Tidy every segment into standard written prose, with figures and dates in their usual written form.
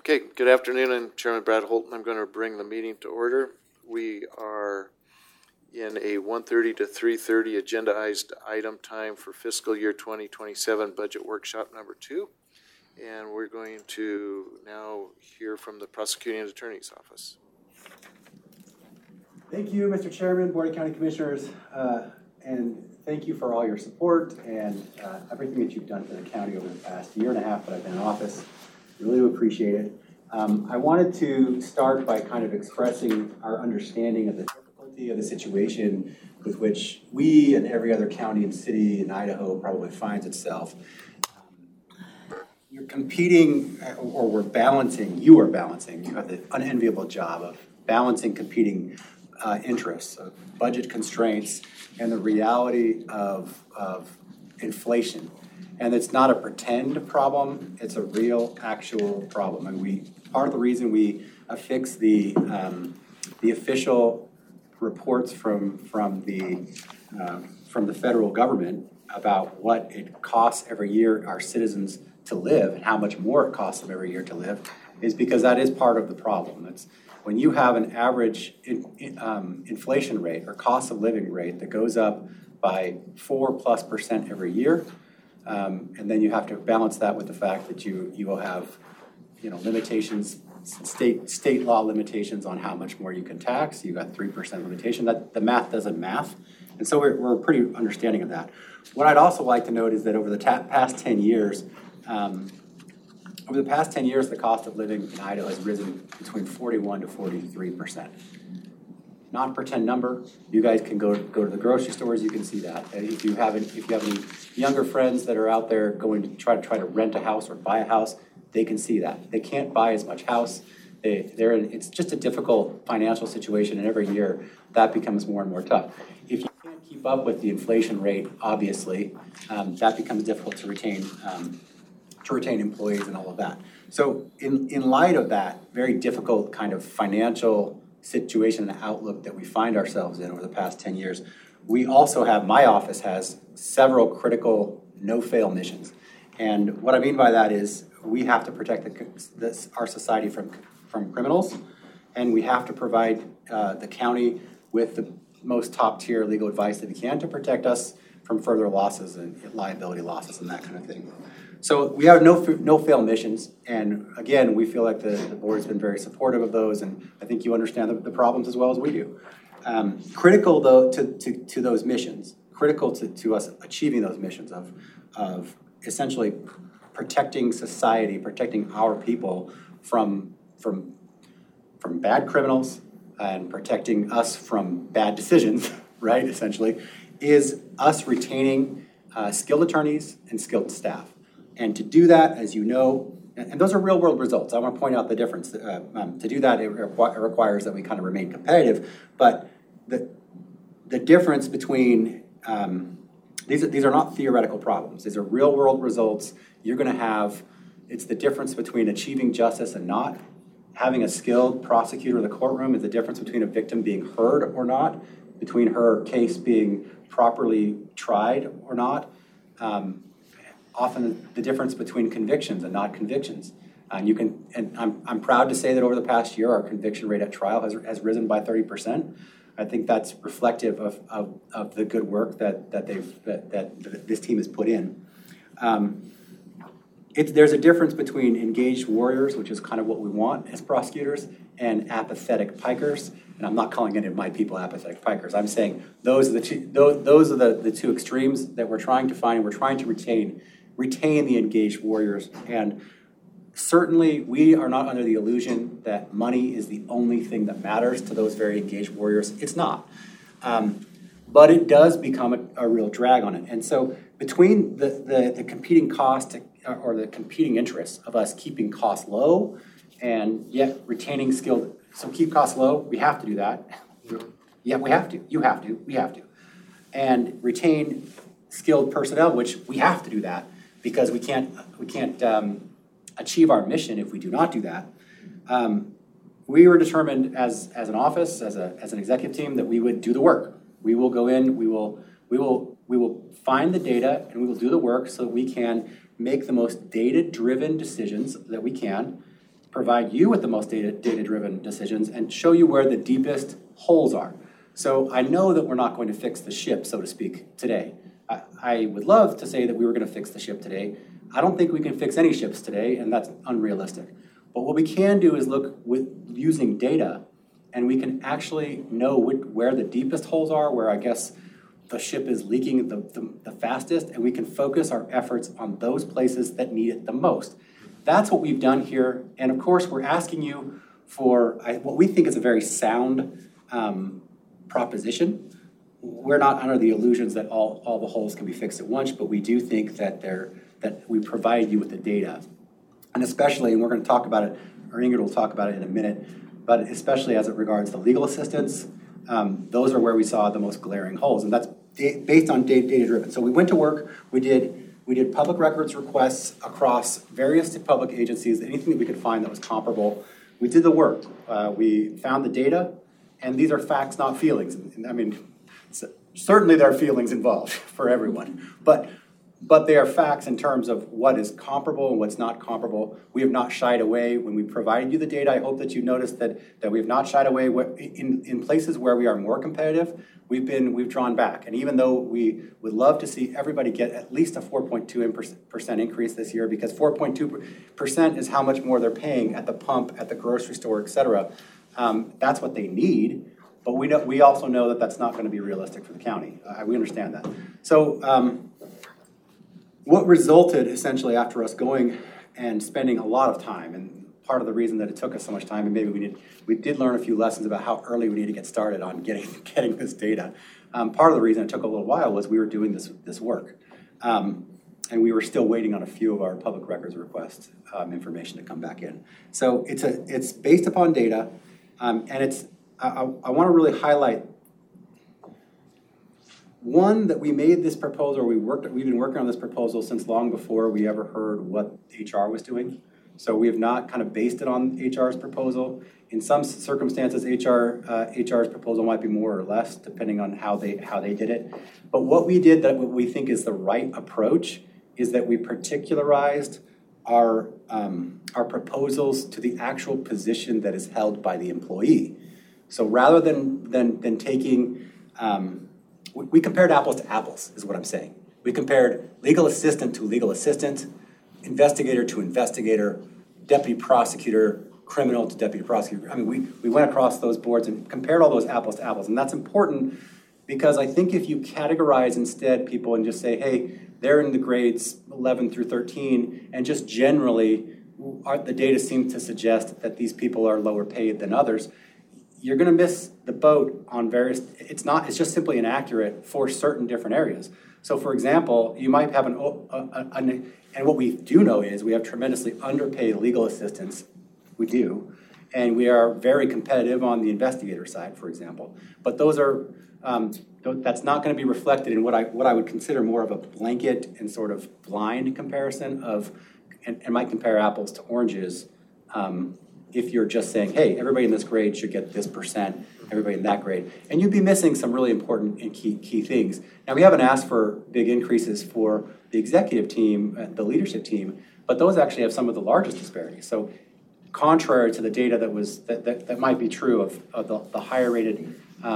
Okay, good afternoon. I'm Chairman Brad Holton. I'm going to bring the meeting to order. We are in a 1:30 to 3:30 agendized item time for fiscal year 2027 budget workshop number 2. And we're going to now hear from the prosecuting attorney's office. Thank you, Mr. Chairman, Board of County Commissioners, and thank you for all your support and everything that you've done for the county over the past year and a half that I've been in office. Really do appreciate it. I wanted to start by kind of expressing our understanding of the difficulty of the situation with which we and every other county and city in Idaho probably finds itself. You're competing, or we're balancing, you are balancing, you have the unenviable job of balancing competing interests, of budget constraints, and the reality of inflation. And it's not a pretend problem, it's a real, actual problem. And part of the reason we affix the official reports from the federal government about what it costs every year our citizens to live and how much more it costs them every year to live is because that is part of the problem. It's when you have an average inflation rate or cost of living rate that goes up by 4+% every year, and then you have to balance that with the fact that you will have, limitations, state law limitations on how much more you can tax. You got 3% limitation. That the math doesn't math, and so we're pretty understanding of that. What I'd also like to note is that over the past 10 years, the cost of living in Idaho has risen between 41 to 43%. Not a pretend number. You guys can go to the grocery stores. You can see that. If you have any younger friends that are out there going to try to rent a house or buy a house, they can see that. They can't buy as much house. It's just a difficult financial situation, and every year that becomes more and more tough. If you can't keep up with the inflation rate, obviously, that becomes difficult to retain employees and all of that. So in light of that very difficult kind of financial situation and outlook that we find ourselves in over the past 10 years, we also have, my office has several critical no-fail missions. And what I mean by that is we have to protect our society from criminals, and we have to provide the county with the most top-tier legal advice that we can to protect us from further losses and liability losses and that kind of thing. So we have no-fail missions, and again, we feel like the board's been very supportive of those, and I think you understand the problems as well as we do. Critical, though, to those missions, critical to us achieving those missions of essentially protecting society, protecting our people from bad criminals and protecting us from bad decisions, right, essentially, is us retaining skilled attorneys and skilled staff. And to do that, as you know, and those are real world results. I want to point out the difference. To do that, it requires that we kind of remain competitive. But the difference between, these are not theoretical problems. These are real world results. You're going to have, it's the difference between achieving justice and not. Having a skilled prosecutor in the courtroom is the difference between a victim being heard or not, between her case being properly tried or not. Often the difference between convictions and not convictions. And I'm proud to say that over the past year, our conviction rate at trial has risen by 30%. I think that's reflective of the good work that this team has put in. There's a difference between engaged warriors, which is kind of what we want as prosecutors, and apathetic pikers. And I'm not calling any of my people apathetic pikers. I'm saying those are the two extremes that we're trying to find. And we're trying to retain the engaged warriors. And certainly we are not under the illusion that money is the only thing that matters to those very engaged warriors. It's not. But it does become a real drag on it. And so between the competing cost or the competing interests of us keeping costs low and yet retaining skilled, so keep costs low, we have to do that. Yeah, we have to. You have to. We have to. And retain skilled personnel, which we have to do that because we can't achieve our mission if we do not do that. We were determined as an office, as an executive team, that we would do the work. We will go in. We will find the data and we will do the work so that we can make the most data-driven decisions that we can provide you with the most data-driven decisions and show you where the deepest holes are. So I know that we're not going to fix the ship, so to speak, today. I would love to say that we were going to fix the ship today. I don't think we can fix any ships today, and that's unrealistic. But what we can do is look with using data, and we can actually know where the deepest holes are, where I guess the ship is leaking the fastest, and we can focus our efforts on those places that need it the most. That's what we've done here, and of course we're asking you for what we think is a very sound proposition. We're not under the illusions that all the holes can be fixed at once, but we do think that we provide you with the data. And especially, and we're going to talk about it, or Ingrid will talk about it in a minute, but especially as it regards the legal assistance, those are where we saw the most glaring holes, and that's based on data-driven. So we went to work, we did public records requests across various public agencies, anything that we could find that was comparable. We did the work. We found the data, and these are facts, not feelings. I mean, certainly there are feelings involved for everyone, but they are facts in terms of what is comparable and what's not comparable. We have not shied away when we provided you the data. I hope that you noticed that we have not shied away. In places where we are more competitive, we've drawn back. And even though we would love to see everybody get at least a 4.2% increase this year, because 4.2% is how much more they're paying at the pump, at the grocery store, et cetera. That's what they need. But we also know that that's not going to be realistic for the county. We understand that. So what resulted essentially after us going and spending a lot of time, and part of the reason that it took us so much time, and maybe we did learn a few lessons about how early we need to get started on getting this data. Part of the reason it took a little while was we were doing this work. And we were still waiting on a few of our public records request information to come back in. So it's based upon data, and I want to really highlight one, that we made this proposal, we've been working on this proposal since long before we ever heard what HR was doing. So we have not kind of based it on HR's proposal. In some circumstances, HR's proposal might be more or less, depending on how they did it. But what we did, that what we think is the right approach, is that we particularized our proposals to the actual position that is held by the employee. So rather than taking we compared apples to apples, is what I'm saying. We compared legal assistant to legal assistant, investigator to investigator, deputy prosecutor, criminal to deputy prosecutor. I mean, we went across those boards and compared all those apples to apples. And that's important because I think if you categorize instead people and just say, hey, they're in the grades 11 through 13, and just generally the data seems to suggest that these people are lower paid than others, you're going to miss the boat on various, it's just simply inaccurate for certain different areas. So for example, you might have and what we do know is we have tremendously underpaid legal assistants, we do, and we are very competitive on the investigator side, for example. But those are, that's not going to be reflected in what I would consider more of a blanket and sort of blind comparison of, and might compare apples to oranges, if you're just saying, hey, everybody in this grade should get this percent, everybody in that grade. And you'd be missing some really important and key things. Now, we haven't asked for big increases for the executive team, the leadership team, but those actually have some of the largest disparities. So contrary to the data that might be true of the higher rated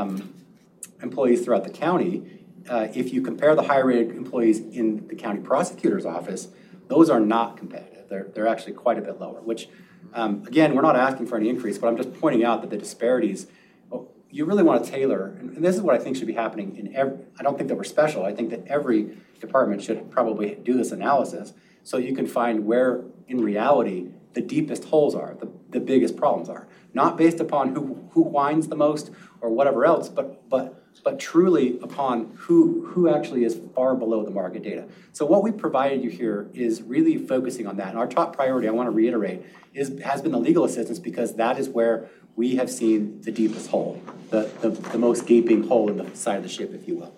employees throughout the county, if you compare the higher rated employees in the county prosecutor's office, those are not competitive. They're actually quite a bit lower, which again, we're not asking for any increase, but I'm just pointing out that the disparities, you really want to tailor, and this is what I think should be happening in I don't think that we're special. I think that every department should probably do this analysis so you can find where, in reality, the deepest holes are, the biggest problems are. Not based upon who whines the most or whatever else, but truly upon who actually is far below the market data. So what we provided you here is really focusing on that. And our top priority, I want to reiterate, has been the legal assistance, because that is where we have seen the deepest hole, the most gaping hole in the side of the ship, if you will.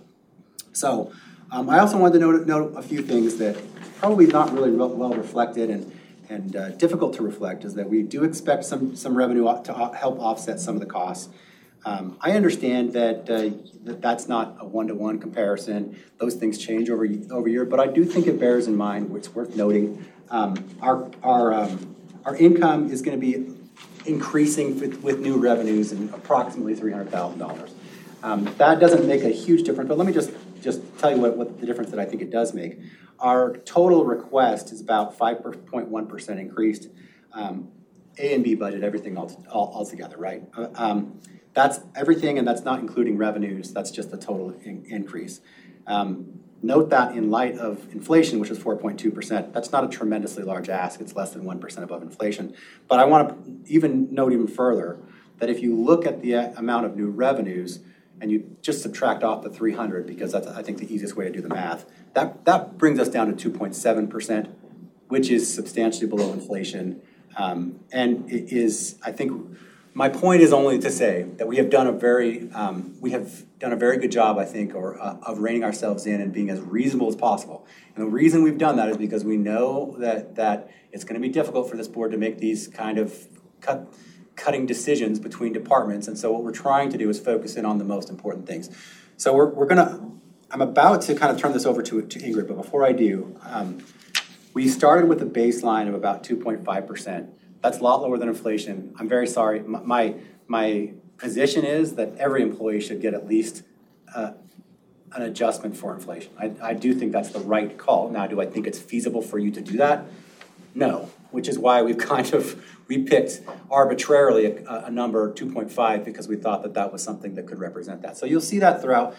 So I also wanted to note a few things that probably not really well reflected and difficult to reflect, is that we do expect some revenue to help offset some of the costs. I understand that that's not a one-to-one comparison. Those things change over year, but I do think it bears in mind, it's worth noting, our Our income is going to be increasing with new revenues in approximately $300,000. That doesn't make a huge difference, but let me just tell you what the difference that I think it does make. Our total request is about 5.1% increased. A and B budget, everything all together, right? That's everything, and that's not including revenues. That's just the total increase. Note that in light of inflation, which is 4.2%, that's not a tremendously large ask. It's less than 1% above inflation. But I want to note even further that if you look at the amount of new revenues and you just subtract off the 300, because that's, I think, the easiest way to do the math, that brings us down to 2.7%, which is substantially below inflation. And it is, I think, my point is only to say that we have done a very good job, I think, of reining ourselves in and being as reasonable as possible. And the reason we've done that is because we know that it's going to be difficult for this board to make these kind of cutting decisions between departments. And so what we're trying to do is focus in on the most important things. So I'm about to kind of turn this over to Ingrid, but before I do, we started with a baseline of about 2.5%. That's a lot lower than inflation. I'm very sorry. My position is that every employee should get at least an adjustment for inflation. I do think that's the right call. Now, do I think it's feasible for you to do that? No, which is why we picked arbitrarily a number 2.5 because we thought that was something that could represent that. So you'll see that throughout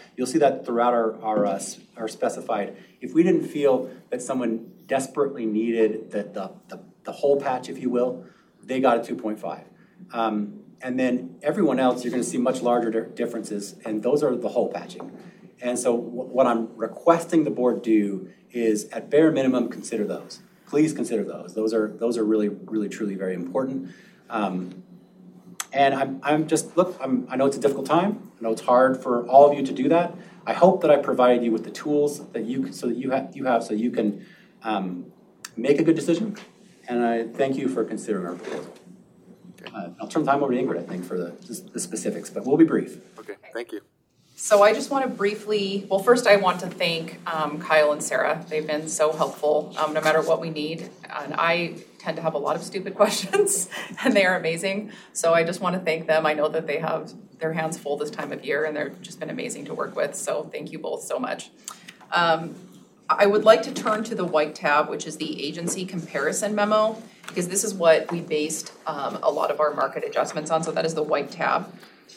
our specified. If we didn't feel that someone desperately needed the whole patch, if you will, they got a 2.5. And then everyone else, you're going to see much larger differences, and those are the whole patching. And so what I'm requesting the board do is, at bare minimum, consider those. Please consider those. Those are really, really, truly very important. And I know it's a difficult time. I know it's hard for all of you to do that. I hope that I provided you with the tools that you can make a good decision. And I thank you for considering our proposal. Okay. I'll turn the time over to Ingrid, I think, for the specifics, but we'll be brief. Okay, thank you. So I just want to briefly, first I want to thank Kyle and Sarah. They've been so helpful no matter what we need. And I tend to have a lot of stupid questions, and they are amazing. So I just want to thank them. I know that they have their hands full this time of year, and they've just been amazing to work with. So thank you both so much. I would like to turn to the white tab, which is the agency comparison memo, because this is what we based a lot of our market adjustments on. So that is the white tab.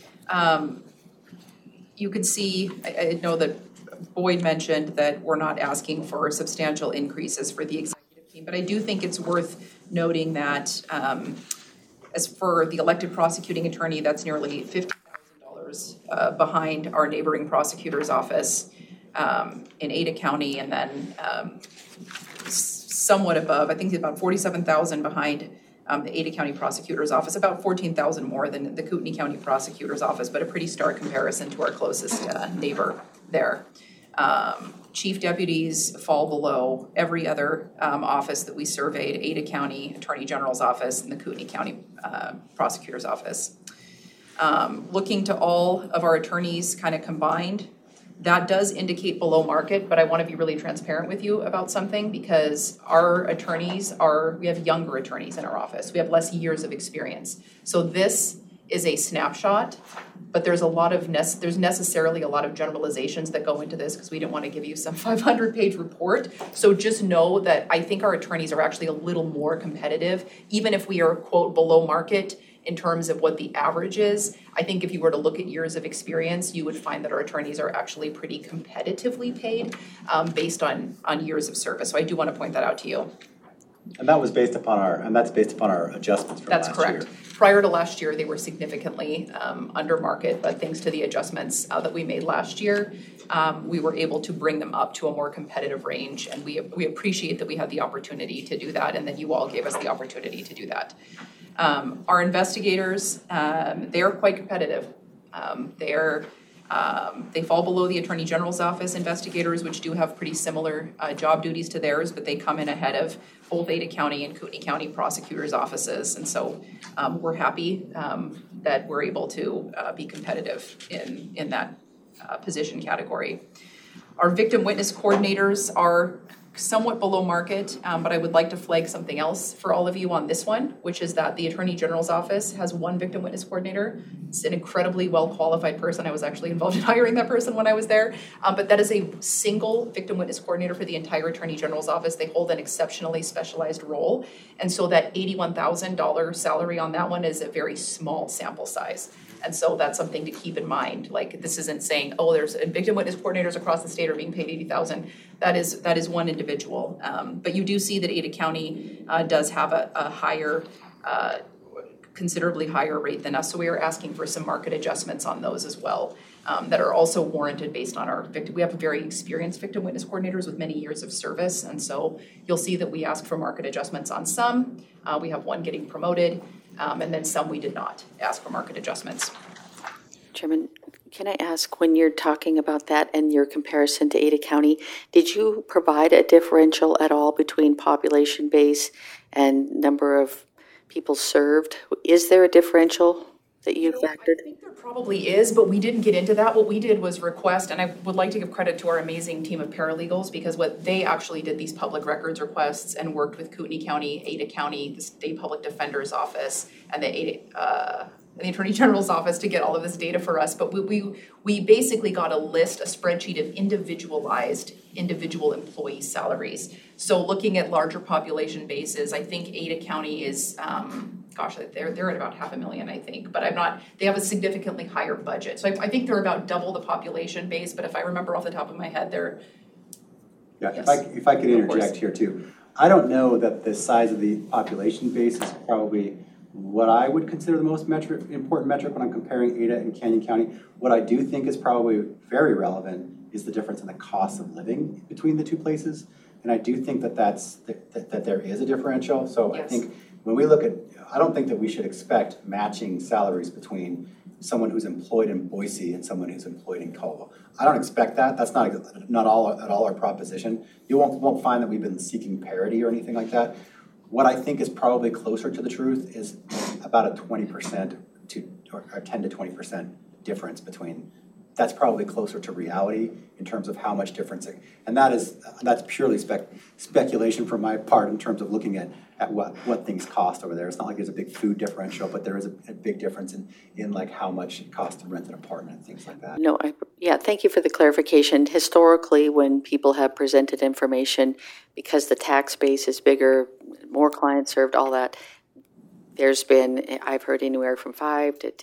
You can see, I know that Boyd mentioned that we're not asking for substantial increases for the executive team, but I do think it's worth noting that as for the elected prosecuting attorney, that's nearly $50,000 behind our neighboring prosecutor's office in Ada County, and then somewhat above, I think about $47,000 behind the Ada County Prosecutor's Office, about $14,000 more than the Kootenai County Prosecutor's Office, but a pretty stark comparison to our closest neighbor there. Chief deputies fall below every other office that we surveyed: Ada County Attorney General's Office and the Kootenai County Prosecutor's Office. Looking to all of our attorneys kind of combined, that does indicate below market, but I want to be really transparent with you about something, because our attorneys we have younger attorneys in our office. We have less years of experience. So this is a snapshot, but there's necessarily a lot of generalizations that go into this, because we didn't want to give you some 500-page report. So just know that I think our attorneys are actually a little more competitive, even if we are, quote, below market in terms of what the average is. I think if you were to look at years of experience, you would find that our attorneys are actually pretty competitively paid based on years of service. So I do want to point that out to you. And that's based upon our adjustments from last year. That's correct. Prior to last year, they were significantly under market, but thanks to the adjustments that we made last year, we were able to bring them up to a more competitive range, and we appreciate that we had the opportunity to do that, and that you all gave us the opportunity to do that. Our investigators, they are quite competitive. They fall below the Attorney General's Office investigators, which do have pretty similar job duties to theirs, but they come in ahead of both Ada County and Kootenai County prosecutors' offices. And so we're happy that we're able to be competitive in that position category. Our victim witness coordinators are somewhat below market, but I would like to flag something else for all of you on this one, which is that the Attorney General's office has one victim witness coordinator. It's an incredibly well-qualified person. I was actually involved in hiring that person when I was there, but that is a single victim witness coordinator for the entire Attorney General's office. They hold an exceptionally specialized role, and so that $81,000 salary on that one is a very small sample size. And so that's something to keep in mind. Like, this isn't saying, oh, there's victim witness coordinators across the state are being paid $80,000. That is one individual. But you do see that Ada County does have a higher, considerably higher rate than us. So we are asking for some market adjustments on those as well, that are also warranted based on our victim. We have very experienced victim witness coordinators with many years of service. And so you'll see that we ask for market adjustments on some. We have one getting promoted. And then some we did not ask for market adjustments. Chairman, can I ask, when you're talking about that and your comparison to Ada County, did you provide a differential at all between population base and number of people served? Is there a differential that you factored? I think there probably is, but we didn't get into that. What we did was request, and I would like to give credit to our amazing team of paralegals, because what they actually did, these public records requests, and worked with Kootenai County, Ada County, the State Public Defender's Office, and the Attorney General's Office to get all of this data for us. But we basically got a list, a spreadsheet of individualized individual employee salaries. So looking at larger population bases, I think Ada County is, they're at about $500,000, I think, but they have a significantly higher budget. So I think they're about double the population base, but if I remember off the top of my head, they're. Yeah, Yes. if I could interject here too. I don't know that the size of the population base is probably what I would consider the most important metric when I'm comparing Ada and Canyon County. What I do think is probably very relevant is the difference in the cost of living between the two places. And I do think that that there is a differential. So yes. I think when we look at, I don't think that we should expect matching salaries between someone who's employed in Boise and someone who's employed in Colville. I don't expect that. That's not at all our proposition. You won't find that we've been seeking parity or anything like that. What I think is probably closer to the truth is about a 20% or 10 to 20% difference between. That's probably closer to reality in terms of how much difference and that's purely speculation from my part in terms of looking at what things cost over there. It's not like there's a big food differential, but there is a big difference in like how much it costs to rent an apartment and things like that. No, thank you for the clarification. Historically, when people have presented information, because the tax base is bigger, more clients served, all that, there's been, I've heard anywhere from 5 to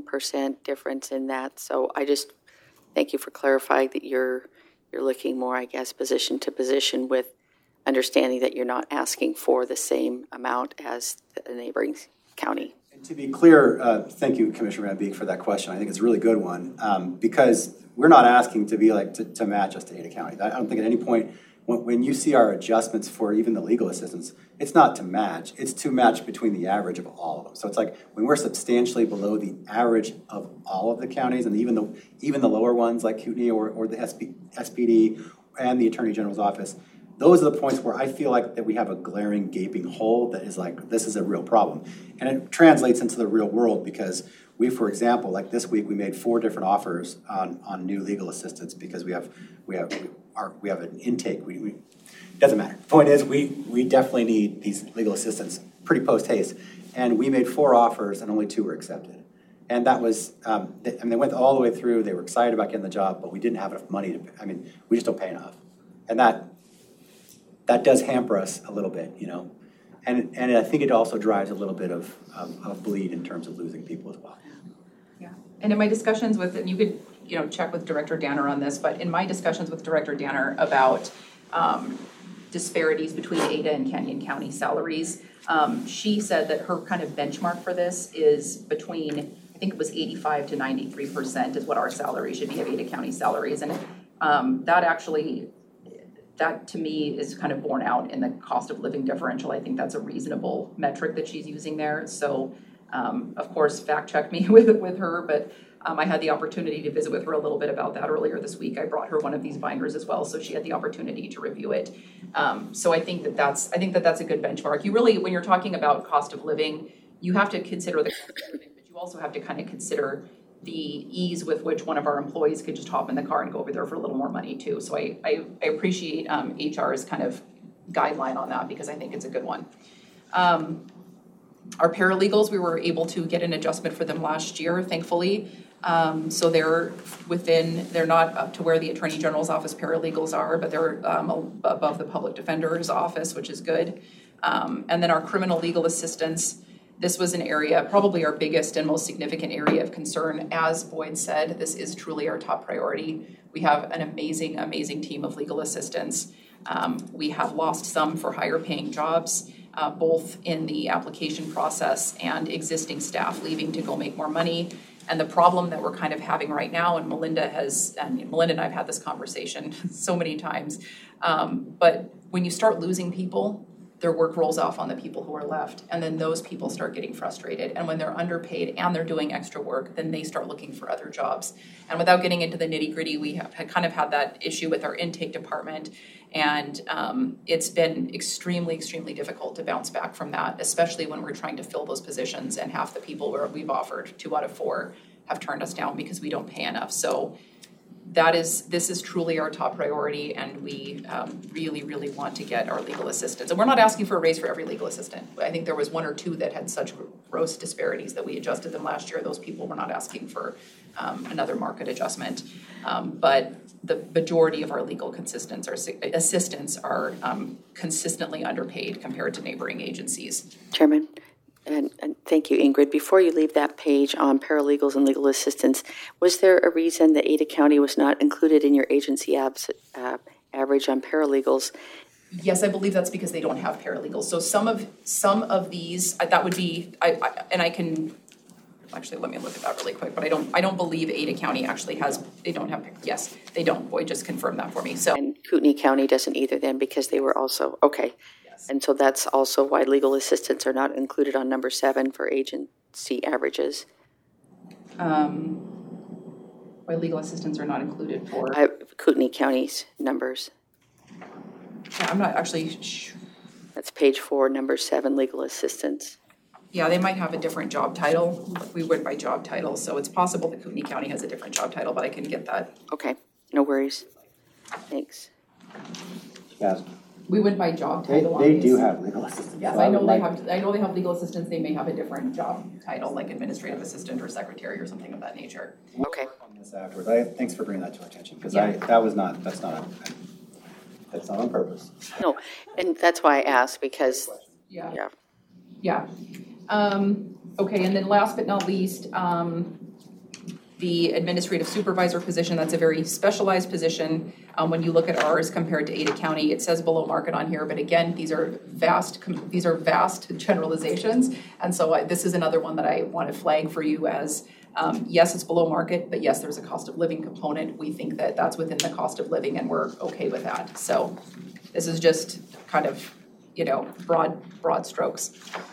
10% difference in that. So I just thank you for clarifying that you're looking more, I guess, position to position, with understanding that you're not asking for the same amount as the neighboring county. And to be clear, thank you, Commissioner Van Beek, for that question. I think it's a really good one, because we're not asking to be like to match us to Ada County. I don't think at any point when you see our adjustments for even the legal assistance, it's not to match, it's to match between the average of all of them. So it's like when we're substantially below the average of all of the counties, and even the lower ones like Kootenai or the SPD and the Attorney General's office, those are the points where I feel like that we have a glaring, gaping hole that is like, this is a real problem. And it translates into the real world, because we, for example, like this week, we made 4 different offers on new legal assistance because we have an intake. Doesn't matter. The point is, we definitely need these legal assistants pretty post haste, and we made 4 offers and only 2 were accepted. And that was, they went all the way through. They were excited about getting the job, but we didn't have enough money we just don't pay enough, and that does hamper us a little bit, and I think it also drives a little bit of bleed in terms of losing people as well. Yeah, and in my discussions with, and you could check with Director Danner on this, but in my discussions with Director Danner about disparities between Ada and Canyon County salaries, she said that her kind of benchmark for this is between, I think it was 85 to 93% is what our salary should be of Ada County salaries, and that to me is kind of borne out in the cost of living differential. I think that's a reasonable metric that she's using there. So, of course, fact check me with her, but I had the opportunity to visit with her a little bit about that earlier this week. I brought her one of these binders as well, so she had the opportunity to review it. So I think that's a good benchmark. You really, when you're talking about cost of living, you have to consider the cost of living, but you also have to kind of consider the ease with which one of our employees could just hop in the car and go over there for a little more money too. So I appreciate HR's kind of guideline on that because I think it's a good one. Our paralegals, we were able to get an adjustment for them last year, thankfully. So they're not up to where the Attorney General's office paralegals are, but they're above the Public Defender's office, which is good. And then our criminal legal assistance, this was an area, probably our biggest and most significant area of concern. As Boyd said, this is truly our top priority. We have an amazing, amazing team of legal assistants. We have lost some for higher paying jobs, both in the application process and existing staff leaving to go make more money. And the problem that we're kind of having right now, and Melinda and I have had this conversation so many times, but when you start losing people, their work rolls off on the people who are left, and then those people start getting frustrated. And when they're underpaid and they're doing extra work, then they start looking for other jobs. And without getting into the nitty-gritty, we have kind of had that issue with our intake department, and it's been extremely, extremely difficult to bounce back from that, especially when we're trying to fill those positions, and half the people where we've offered 2 out of 4 have turned us down because we don't pay enough. So this is truly our top priority, and we really, really want to get our legal assistants. And we're not asking for a raise for every legal assistant. I think there was 1 or 2 that had such gross disparities that we adjusted them last year. Those people were not asking for another market adjustment. But the majority of our legal assistants are consistently underpaid compared to neighboring agencies. Chairman, and thank you, Ingrid. Before you leave that page on paralegals and legal assistants, was there a reason that Ada County was not included in your agency average on paralegals? Yes, I believe that's because they don't have paralegals. So some of these, that would be, I can, actually let me look at that really quick, but I don't believe Ada County actually they don't have, yes, they don't. Boyd just confirmed that for me. So. And Kootenai County doesn't either then, because they were also, okay. And so that's also why legal assistants are not included on number 7 for agency averages. Why legal assistants are not included for? Kootenai County's numbers. Yeah, I'm not actually That's page 4, number 7, legal assistants. Yeah, they might have a different job title. We went by job title, so it's possible that Kootenai County has a different job title, but I can get that. Okay, no worries. Thanks. Yeah, We went by job title. they do have legal assistants. Yes, so I know would they like- have. I know they have legal assistants. They may have a different job title, like administrative assistant or secretary or something of that nature. We'll Okay. work on this afterwards. Thanks for bringing that to our attention, because Yeah. that's not on purpose. No, and that's why I asked, because, Yeah. yeah. Okay, and then last but not least, the administrative supervisor position, that's a very specialized position. When you look at ours compared to Ada County, it says below market on here, but again, these are vast generalizations. And so this is another one that I want to flag for you as, yes, it's below market, but yes, there's a cost of living component. We think that that's within the cost of living, and we're okay with that. So this is just kind of, broad strokes.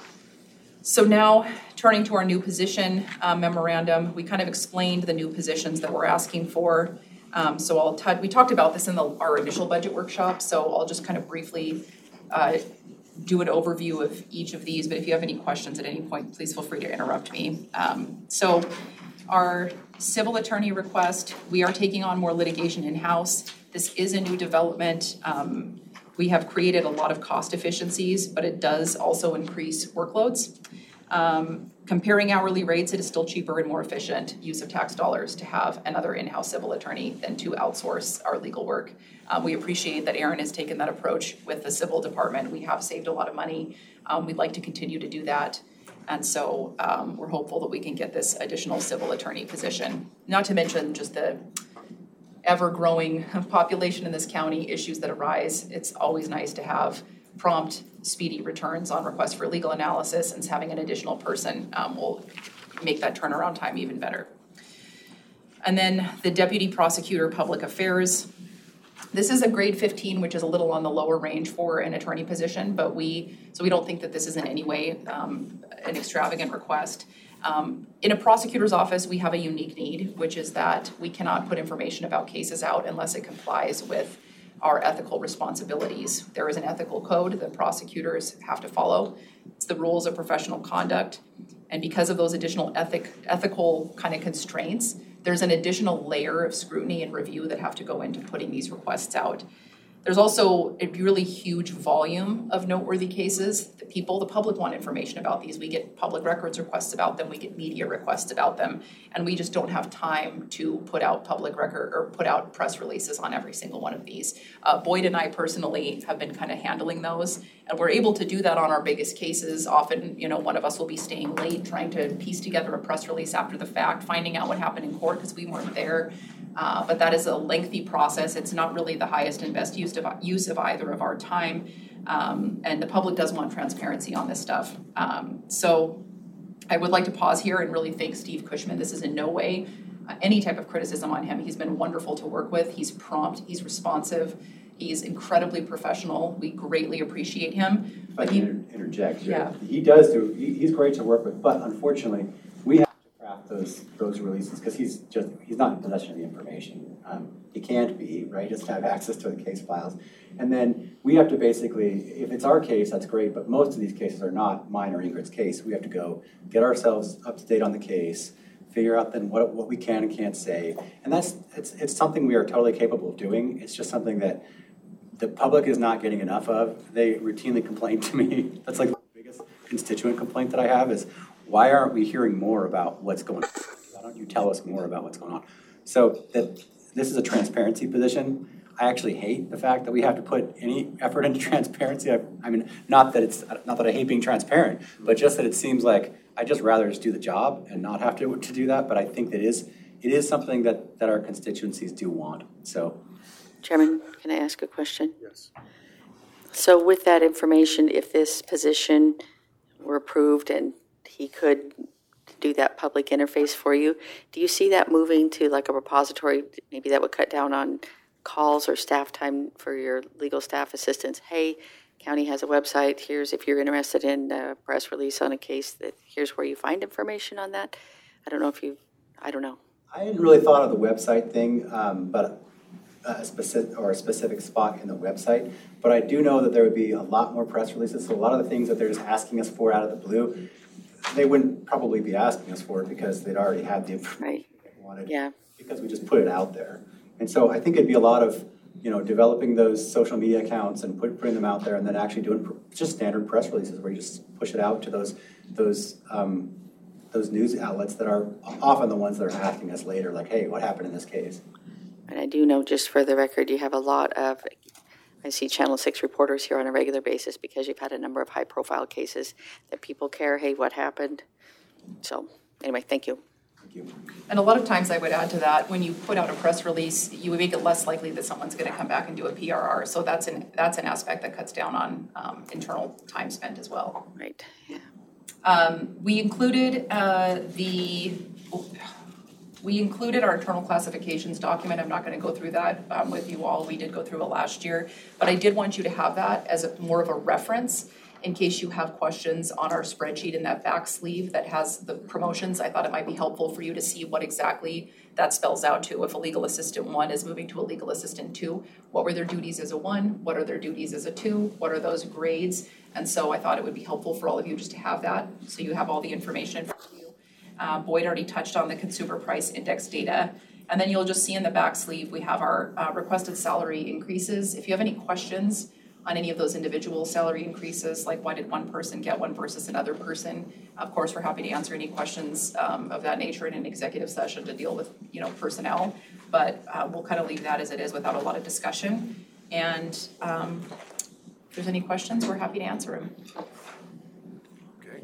So now, turning to our new position memorandum, we kind of explained the new positions that we're asking for. So we talked about this in our initial budget workshop, so I'll just kind of briefly do an overview of each of these, but if you have any questions at any point, please feel free to interrupt me. So our civil attorney request, we are taking on more litigation in-house. This is a new development. We have created a lot of cost efficiencies, but it does also increase workloads. Comparing hourly rates, it is still cheaper and more efficient use of tax dollars to have another in-house civil attorney than to outsource our legal work. We appreciate that Aaron has taken that approach with the civil department. We have saved a lot of money. We'd like to continue to do that. And so we're hopeful that we can get this additional civil attorney position. Not to mention just the ever-growing population in this county, issues that arise. It's always nice to have prompt, speedy returns on requests for legal analysis, and having an additional person will make that turnaround time even better. And then the deputy prosecutor public affairs. This is a grade 15, which is a little on the lower range for an attorney position, but we don't think that this is in any way an extravagant request. In a prosecutor's office, we have a unique need, which is that we cannot put information about cases out unless it complies with our ethical responsibilities. There is an ethical code that prosecutors have to follow. It's the rules of professional conduct. And because of those additional ethical kind of constraints, there's an additional layer of scrutiny and review that have to go into putting these requests out. There's also a really huge volume of noteworthy cases that the public want information about these. We get public records requests about them, we get media requests about them, and we just don't have time to put out public record or put out press releases on every single one of these. Boyd and I personally have been kind of handling those, and we're able to do that on our biggest cases. Often, one of us will be staying late trying to piece together a press release after the fact, finding out what happened in court because we weren't there. But that is a lengthy process. It's not really the highest and best use of either of our time. And the public does want transparency on this stuff. So I would like to pause here and really thank Steve Cushman. This is in no way any type of criticism on him. He's been wonderful to work with. He's prompt. He's responsive. He's incredibly professional. We greatly appreciate him. If I can interject, yeah. He's great to work with, but unfortunately, we have to craft those releases because he's not in possession of the information. He can't be, right? He doesn't have access to the case files. And then we have to basically, if it's our case, that's great, but most of these cases are not mine or Ingrid's case. We have to go get ourselves up to date on the case, figure out then what we can and can't say. And it's something we are totally capable of doing. It's just something that the public is not getting enough of. They routinely complain to me. That's like the biggest constituent complaint that I have is, why aren't we hearing more about what's going on? Why don't you tell us more about what's going on? So this is a transparency position. I actually hate the fact that we have to put any effort into transparency. I mean, not that I hate being transparent, but just that it seems like I'd just rather just do the job and not have to do that. But I think that it is something that our constituencies do want. So, Chairman, can I ask a question? Yes. So with that information, if this position were approved and he could do that public interface for you, do you see that moving to like a repository? Maybe that would cut down on calls or staff time for your legal staff assistants. Hey, county has a website. Here's, if you're interested in a press release on a case, that here's where you find information on that. I don't know. I hadn't really thought of the website thing, but a specific spot in the website. But I do know that there would be a lot more press releases. So a lot of the things that they're just asking us for out of the blue, they wouldn't probably be asking us for it because they'd already have the information they wanted. Yeah. Because we just put it out there. And so I think it'd be a lot of, developing those social media accounts and putting them out there, and then actually doing just standard press releases where you just push it out to those news outlets that are often the ones that are asking us later, like, hey, what happened in this case? And I do know, just for the record, you have a lot of, I see Channel 6 reporters here on a regular basis because you've had a number of high-profile cases that people care, hey, what happened? So, anyway, thank you. Thank you. And a lot of times I would add to that, when you put out a press release, you would make it less likely that someone's going to come back and do a PRR. So that's an aspect that cuts down on internal time spent as well. Right, yeah. We included our internal classifications document. I'm not going to go through that with you all. We did go through it last year, but I did want you to have that as more of a reference in case you have questions on our spreadsheet in that back sleeve that has the promotions. I thought it might be helpful for you to see what exactly that spells out to. If a legal assistant 1 is moving to a legal assistant 2, what were their duties as a 1? What are their duties as a 2? What are those grades? And so I thought it would be helpful for all of you just to have that, so you have all the information in front of you. Boyd already touched on the consumer price index data. And then you'll just see in the back sleeve, we have our requested salary increases. If you have any questions on any of those individual salary increases, like why did one person get one versus another person, of course, we're happy to answer any questions of that nature in an executive session to deal with, personnel. But we'll kind of leave that as it is without a lot of discussion. And if there's any questions, we're happy to answer them. Okay.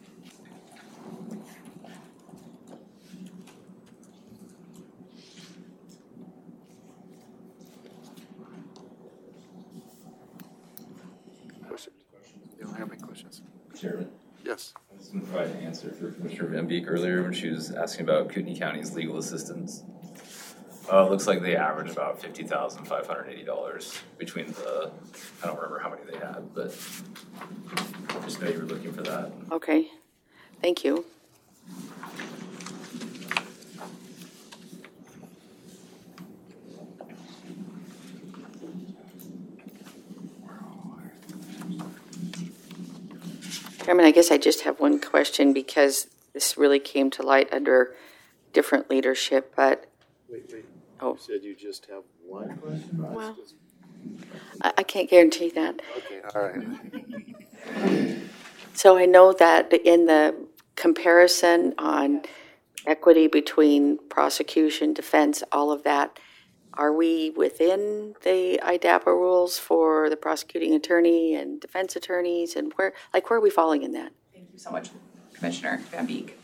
Question? You don't have any questions? Chairman, Yes. I was going to provide an answer for Commissioner Van Beek earlier when she was asking about Kootenai County's legal assistants. It looks like they average about $50,580 between I don't remember how many they had, but I just know you were looking for that. Okay, thank you. Chairman, I guess I just have one question because this really came to light under different leadership, but Wait. Oh. You said you just have one question? Well, I can't guarantee that. Okay, all right. So I know that in the comparison on equity between prosecution, defense, all of that, are we within the IDAPA rules for the prosecuting attorney and defense attorneys, and where are we falling in that? Thank you so much, Commissioner Van Beek.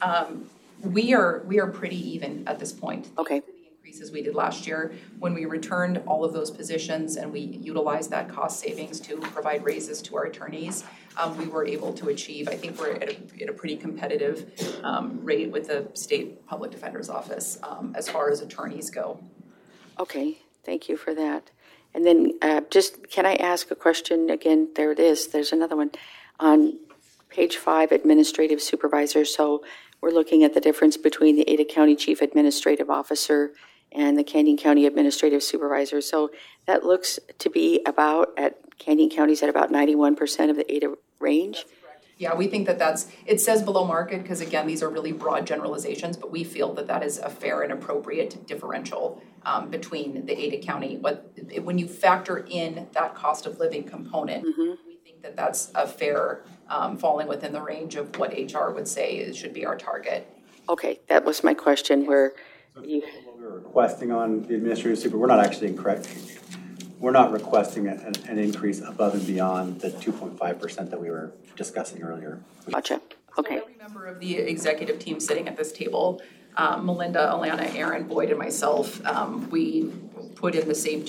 We are pretty even at this point. Okay. The increases we did last year, when we returned all of those positions and we utilized that cost savings to provide raises to our attorneys, we were able to achieve, I think we're at a pretty competitive rate with the State Public Defender's Office as far as attorneys go. Okay, thank you for that. And then just, can I ask a question again? There it is. There's another one. On page 5, administrative supervisor. So we're looking at the difference between the Ada County Chief Administrative Officer and the Canyon County Administrative Supervisor. So that looks to be about, at Canyon County's at about 91% of the Ada range. Yeah, we think that it says below market because, again, these are really broad generalizations, but we feel that that is a fair and appropriate differential between the Ada County. But when you factor in that cost of living component, we think that that's a fair falling within the range of what HR would say it should be our target. Okay, that was my question where you... What we're requesting on the administrative super, we're not actually incorrect. We're not requesting an increase above and beyond the 2.5% that we were discussing earlier. Gotcha. Okay. So every member of the executive team sitting at this table, Melinda, Alana, Aaron, Boyd, and myself, we put in the same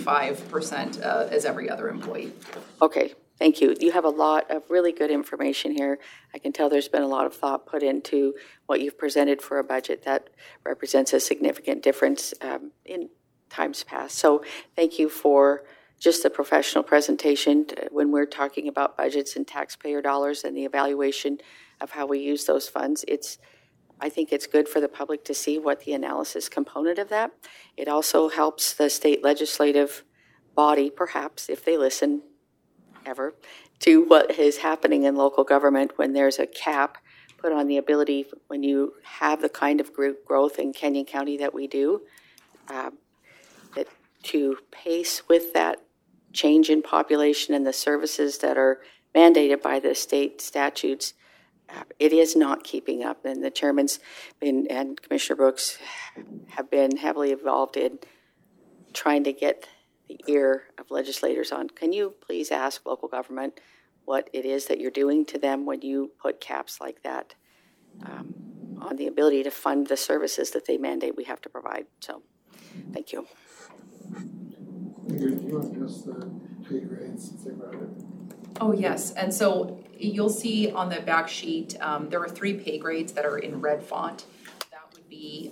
2.5% as every other employee. Okay, thank you. You have a lot of really good information here. I can tell there's been a lot of thought put into what you've presented for a budget that represents a significant difference in times past. So thank you for just the professional presentation when we're talking about budgets and taxpayer dollars and the evaluation of how we use those funds. I think it's good for the public to see what the analysis component of that. It also helps the state legislative body, perhaps, if they listen ever, to what is happening in local government when there's a cap put on the ability, when you have the kind of growth in Canyon County that we do, that to pace with that change in population and the services that are mandated by the state statutes, it is not keeping up. And the chairman's been, and Commissioner Brooks have been heavily involved in trying to get the ear of legislators on. Can you please ask local government what it is that you're doing to them when you put caps like that on the ability to fund the services that they mandate we have to provide? So, thank you. You want to give us the pay grades since they brought it? Oh, yes. And so you'll see on the back sheet, there are 3 pay grades that are in red font. That would be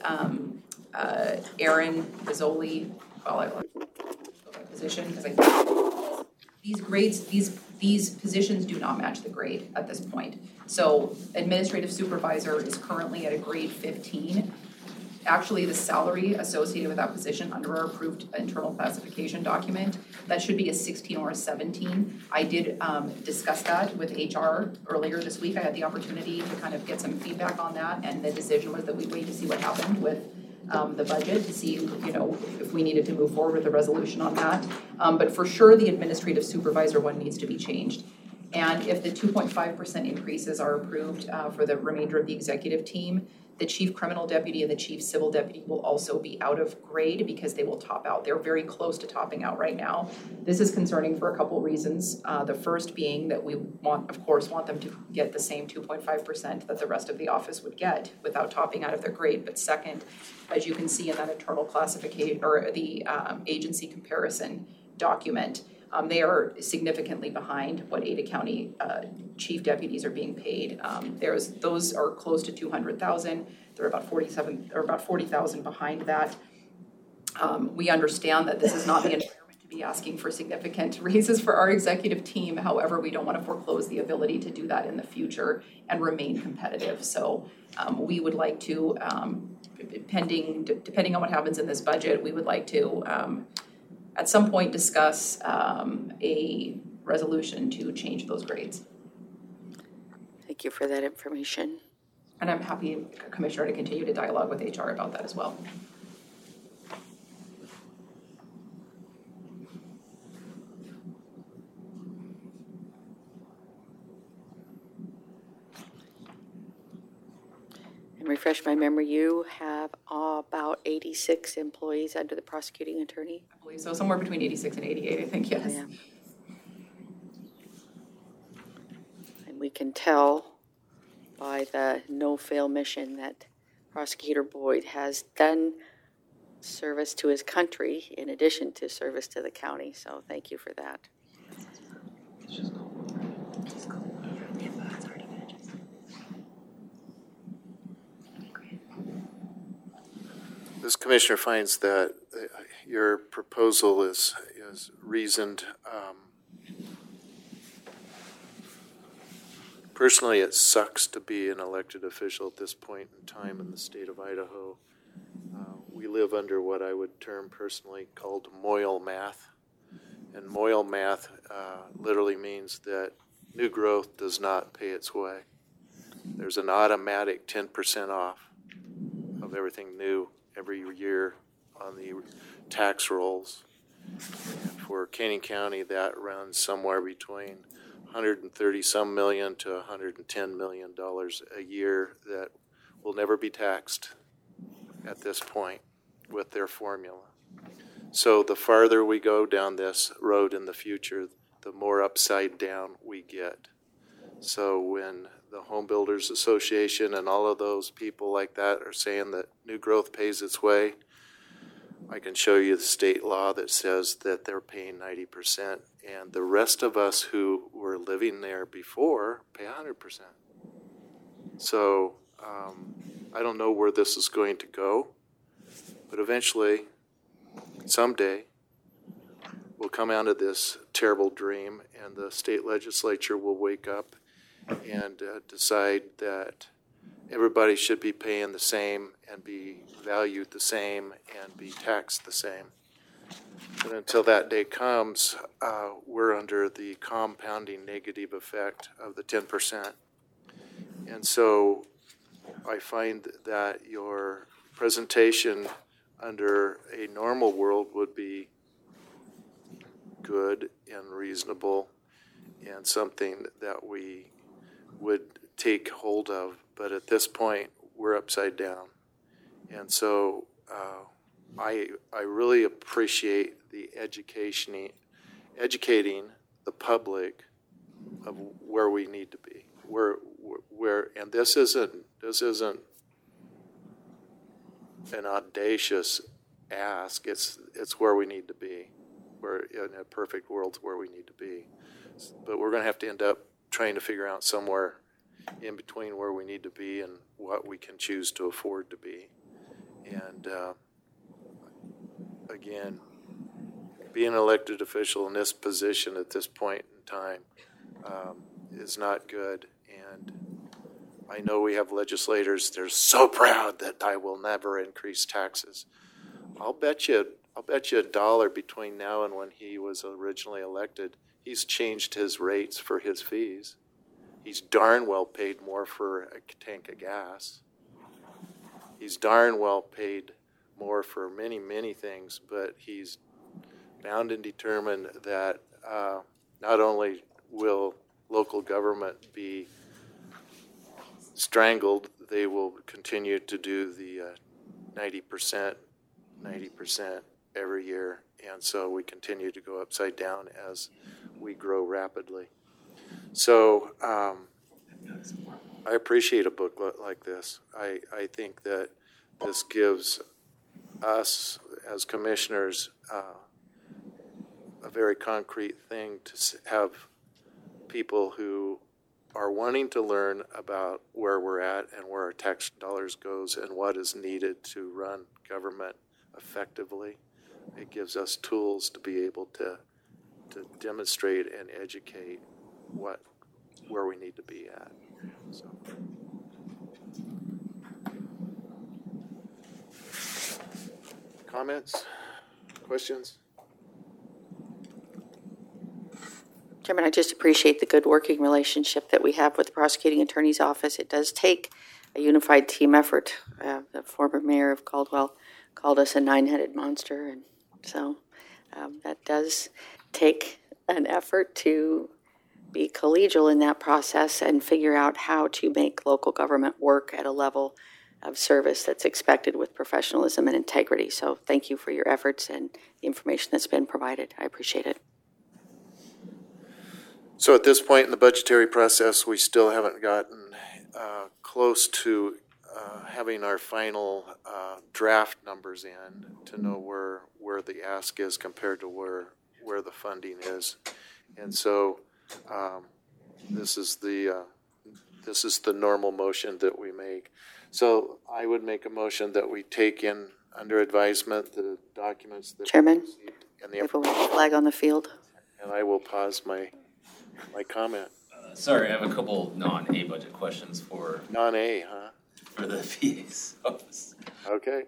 Aaron Rizzoli. Well, I like position because I think these grades, these positions do not match the grade at this point. So administrative supervisor is currently at a grade 15. Actually, the salary associated with that position under our approved internal classification document, that should be a 16 or a 17. I did discuss that with HR earlier this week. I had the opportunity to kind of get some feedback on that, and the decision was that we'd wait to see what happened with the budget to see, if we needed to move forward with a resolution on that. But for sure, the administrative supervisor one needs to be changed. And if the 2.5% increases are approved for the remainder of the executive team, the chief criminal deputy and the chief civil deputy will also be out of grade because they will top out. They're very close to topping out right now. This is concerning for a couple of reasons. The first being that we want them to get the same 2.5% that the rest of the office would get without topping out of their grade. But second, as you can see in that internal classification or the agency comparison document, they are significantly behind what Ada County chief deputies are being paid. Those are close to $200,000. They're about 40,000 behind that. We understand that this is not the environment to be asking for significant raises for our executive team. However, we don't want to foreclose the ability to do that in the future and remain competitive. So we would like to, depending on what happens in this budget, we would like to at some point discuss a resolution to change those grades. Thank you for that information. And I'm happy, Commissioner, to continue to dialogue with HR about that as well. And refresh my memory, you have about 86 employees under the prosecuting attorney? I believe so, somewhere between 86 and 88, I think, yes. Yeah. And we can tell by the no-fail mission that Prosecutor Boyd has done service to his country in addition to service to the county, so thank you for that. This commissioner finds that your proposal is reasoned. Personally, it sucks to be an elected official at this point in time in the state of Idaho. We live under what I would term personally called Moyle math. And Moyle math literally means that new growth does not pay its way. There's an automatic 10% off of everything new every year on the tax rolls. And for Canyon County, that runs somewhere between 130 some million to 110 million dollars a year that will never be taxed at this point with their formula. So the farther we go down this road in the future, the more upside down we get. So when the Home Builders Association and all of those people like that are saying that new growth pays its way, I can show you the state law that says that they're paying 90%, and the rest of us who were living there before pay 100%. So I don't know where this is going to go, but eventually, someday, we'll come out of this terrible dream, and the state legislature will wake up and decide that everybody should be paying the same and be valued the same and be taxed the same. But until that day comes, we're under the compounding negative effect of the 10%. And so I find that your presentation under a normal world would be good and reasonable and something that we would take hold of. But at this point, we're upside down. And so I really appreciate the educating the public of where we need to be. And this isn't an audacious ask. It's where we need to be. We're in a perfect world where we need to be. But we're going to have to end up trying to figure out somewhere in between where we need to be and what we can choose to afford to be. And again, being an elected official in this position at this point in time is not good. And I know we have legislators, they're so proud that I will never increase taxes. I'll bet you $1 between now and when he was originally elected, he's changed his rates for his fees. He's darn well paid more for a tank of gas. He's darn well paid more for many, many things, but he's bound and determined that not only will local government be strangled, they will continue to do the 90% every year. And so we continue to go upside down as we grow rapidly. So I appreciate a book like this. I think that this gives us as commissioners a very concrete thing to have people who are wanting to learn about where we're at and where our tax dollars goes and what is needed to run government effectively. It gives us tools to be able to demonstrate and educate where we need to be at. So. Comments? Questions? Chairman, I just appreciate the good working relationship that we have with the prosecuting attorney's office. It does take a unified team effort. The former mayor of Caldwell called us a nine-headed monster, and so that does take an effort to be collegial in that process and figure out how to make local government work at a level of service that's expected with professionalism and integrity. So thank you for your efforts and the information that's been provided. I appreciate it. So at this point in the budgetary process, we still haven't gotten close to having our final draft numbers in to know where the ask is compared to where the funding is. And so this is the normal motion that we make. So I would make a motion that we take in under advisement the documents that Chairman, we received and we have a flag on the field. and I will pause my comment. Sorry, I have a couple non-A budget questions for Non-A, huh? the PA's office. Okay.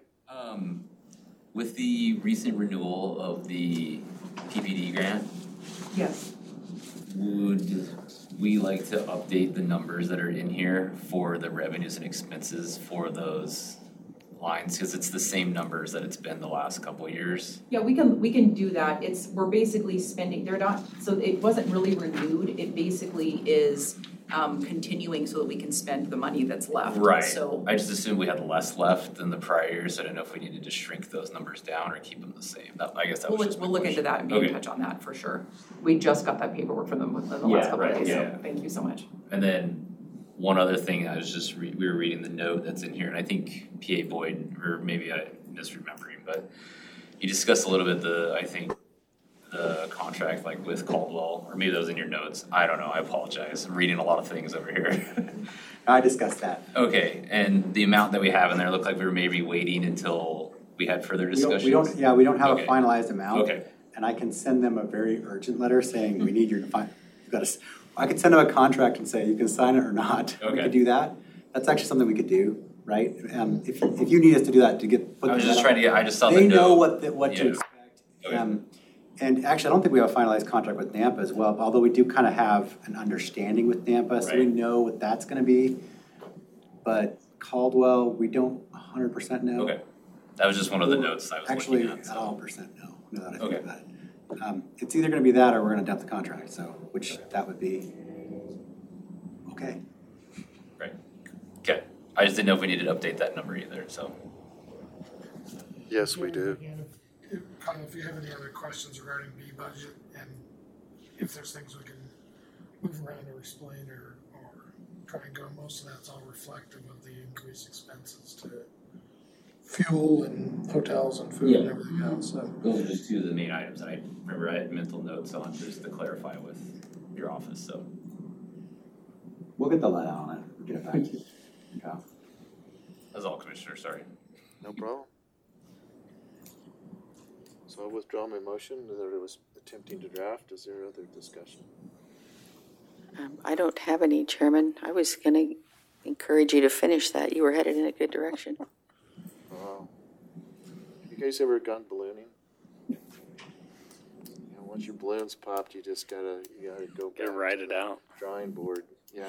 With the recent renewal of the PPD grant, Yes. would we like to update the numbers that are in here for the revenues and expenses for those lines? Because it's the same numbers that it's been the last couple of years. Yeah, we can do that. We're basically spending, they're not, so it wasn't really renewed. It basically is continuing so that we can spend the money that's left. Right. So I just assumed we had less left than the prior years. So I don't know if we needed to shrink those numbers down or keep them the same. I guess that was just my we'll look into question. that and be Okay. in touch on that for sure. We just got that paperwork from them within the last couple of days, so thank you so much. And then one other thing, I was just we were reading the note that's in here, and I think PA Boyd, or maybe I'm misremembering, but he discussed a little bit the contract like with Caldwell, or maybe that was in your notes. I don't know. I apologize. I'm reading a lot of things over here. I discussed that. Okay, and the amount that we have in there looked like we were maybe waiting until we had further discussions. We don't have Okay. a finalized amount. Okay. And I can send them a very urgent letter saying, we need your, I could send them a contract and say, you can sign it or not. We Okay. could do that. That's actually something we could do, right? If you need us to do that, I was just trying to get. I just saw the They know note. what to Yeah. expect. Okay. And actually, I don't think we have a finalized contract with NAMPA as well, although we do kind of have an understanding with NAMPA, so we Right. know what that's gonna be. But Caldwell, we don't 100% know. Okay, that was just one of the notes I was Actually, looking at. not all percent no, now that I think Okay. about it. It's either gonna be that or we're gonna dump the contract, so, which that would be, okay. Right. Okay. I just didn't know if we needed to update that number either. So. Yes, we do. Again, if you have any other questions regarding B budget, and if there's things we can move around or explain or try and go, most of that's all reflective of the increased expenses to fuel and hotels and food and Yeah. everything else, so. Those are just two of the main items, and I remember I had mental notes on just to clarify with your office. So. We'll get the letter on it, we'll get it back to you. Okay. That's all, Commissioner. Sorry. No problem. So I'll withdraw my motion that I was attempting to draft. Is there other discussion? I don't have any, Chairman. I was going to encourage you to finish that. You were headed in a good direction. Wow. You guys ever gone ballooning? You know, once your balloon's popped, you gotta go back. Gotta write it out. Drawing board, yeah.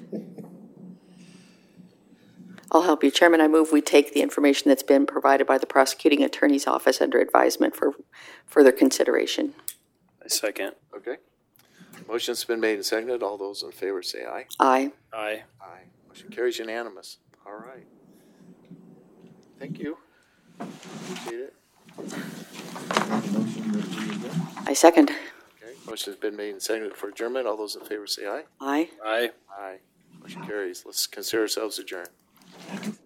I'll help you. Chairman, I move we take the information that's been provided by the prosecuting attorney's office under advisement for further consideration. I second. Okay. Motion's been made and seconded. All those in favor say aye. Aye. Aye. Aye. Motion carries unanimous. All right. Thank you. Appreciate it. I second. Okay. Motion's been made and seconded for adjournment. All those in favor say aye. Aye. Aye. Aye. Motion carries. Let's consider ourselves adjourned.